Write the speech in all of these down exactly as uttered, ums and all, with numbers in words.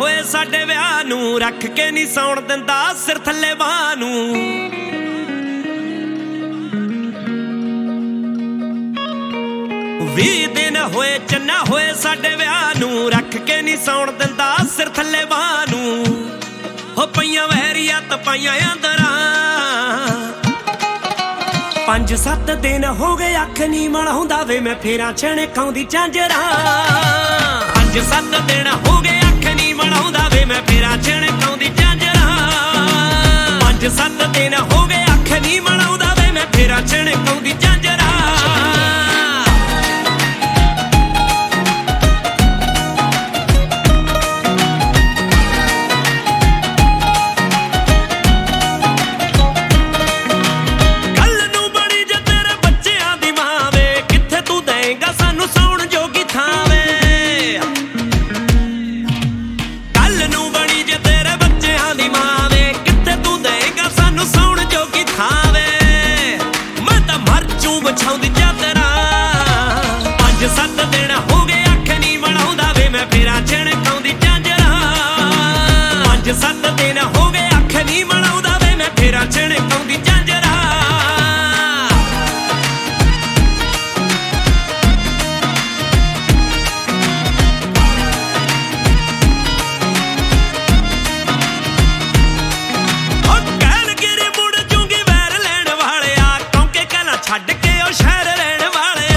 ਹੋਏ ਸਾਡੇ ਵਿਆਹ ਨੂੰ, ਰੱਖ ਕੇ ਨਹੀਂ ਸੌਣ ਦਿੰਦਾ ਸਿਰ ਥੱਲੇ ਬਾਹ ਨੂੰ। ਵੀਹ ਦਿਨ ਹੋਏ ਚੰਨਾ ਹੋਏ ਸਾਡੇ ਵਿਆਹ ਨੂੰ, ਰੱਖ ਕੇ ਨਹੀਂ ਸੌਣ ਦਿੰਦਾ ਸਿਰ ਥੱਲੇ ਬਾਹ ਨੂੰ। ਹੋ ਪਈਆਂ ਵਹਿਰੀਆਂ ਤਪਾਈਆਂ ਅੰਦਰਾਂ, ਪੰਜ ਸੱਤ ਦਿਨ ਹੋ ਗਏ ਅੱਖ ਨੀ ਮਲਾਉਂਦਾ ਵੇ ਮੈਂ ਫੇਰਾਂ ਛਣਕਾਉਂਦੀ ਝਾਂਜਰਾਂ। ਪੰਜ ਸੱਤ ਦਿਨ ਹੋ ਗਏ ਅੱਖ ਨੀ ਮਲਾਉਂਦਾ ਵੇ ਮੈਂ ਫੇਰਾਂ ਛਣਕਾਉਂਦੀ ਝਾਂਜਰਾਂ। ਪੰਜ ਸੱਤ ਦਿਨ ਹੋ ਗਏ ਅੱਖ ਨੀ ਮਲਾਉਂਦਾ ਵੇ ਮੈਂ ਫੇਰਾਂ ਛਣਕਾਉਂਦੀ ਝਾਂਜਰਾਂ। ਸੱਤ ਦਿਨ ਹੋ ਗਏ ਅੱਖ ਨੀ ਮਲਾਉਂਦਾ ਵੇ ਮੈਂ ਫੇਰਾਂ ਛਣਕਾਉਂਦੀ ਝਾਂਜਰਾਂ। ਪੰਜ ਸੱਤ ਦਿਨ ਹੋ ਗਏ ਅੱਖ ਨੀ ਮਲਾਉਂਦਾ ਵੇ ਮੈਂ ਫੇਰਾਂ ਛਣਕਾਉਂਦੀ ਝਾਂਜਰਾਂ। ਉਹ ਕਹਿਣਗੇ ਮੁੜ ਜੂੰਗੀ ਵੈਰ ਲੈਣ ਵਾਲਿਆ, ਕੌਂਕੇ ਕਲਾਂ ਛੱਡ ਕੇ ਉਹ ਸ਼ਹਿਰ ਰਹਿਣ ਵਾਲਿਆ।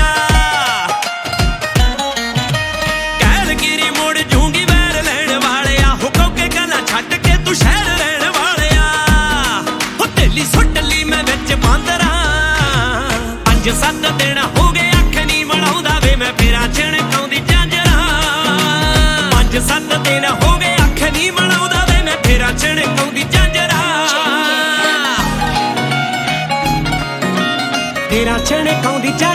ਪੰਜ ਸੱਤ ਦਿਨ ਹੋ ਗਏ ਅੱਖ ਨੀ ਮਲਾਉਂਦਾ ਵੇ ਮੈਂ ਫੇਰਾਂ ਛਣਕਾਉਂਦੀ ਝਾਂਜਰਾਂ। ਪੰਜ ਸੱਤ ਦਿਨ ਹੋ ਗਏ ਅੱਖ ਨੀ ਮਲਾਉਂਦਾ ਵੇ ਮੈਂ ਫੇਰਾਂ ਛਣਕਾਉਂਦੀ ਝਾਂਜਰਾਂ। ਫੇਰਾਂ ਛਣਕਾਉਂਦੀ